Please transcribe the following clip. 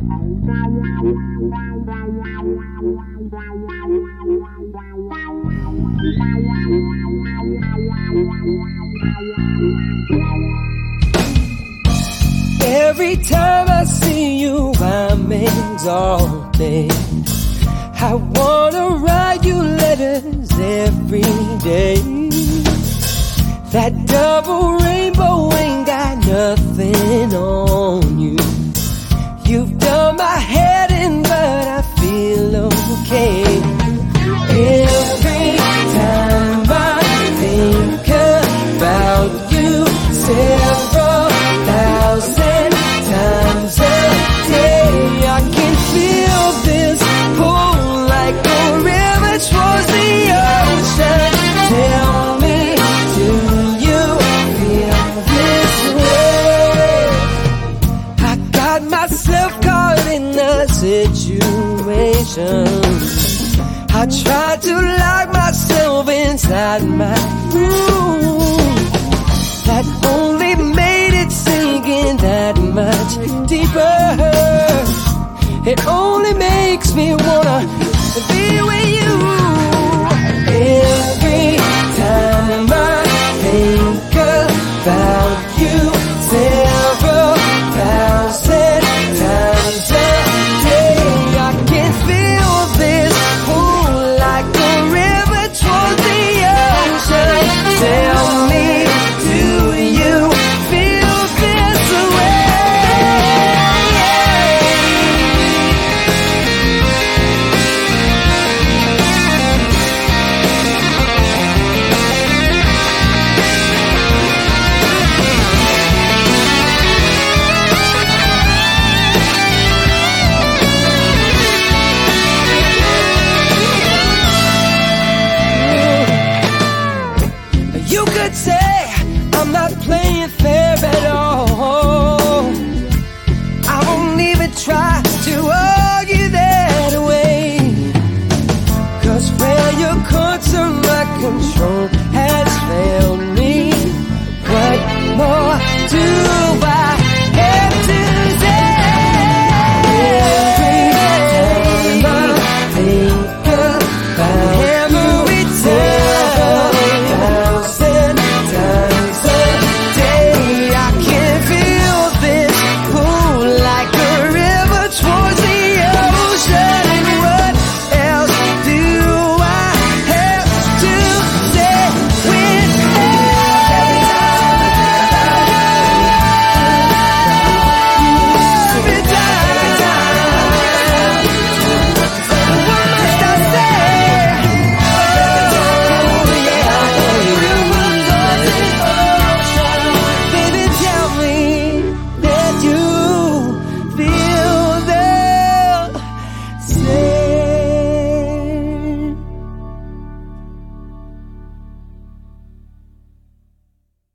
Every time I see you, I'm exalted. I wanna write you letters every day. That double rainbow ain't got nothing on you. You've done my head in, but I feel okay. Every time I think about you, several thousand times a day, I can feel this pull like a river towards the ocean. Tell me, do you feel this way? I got myself caught in a situation. I tried to lock myself inside my room. That only made it sink in that much deeper. It only makes me wanna be with you.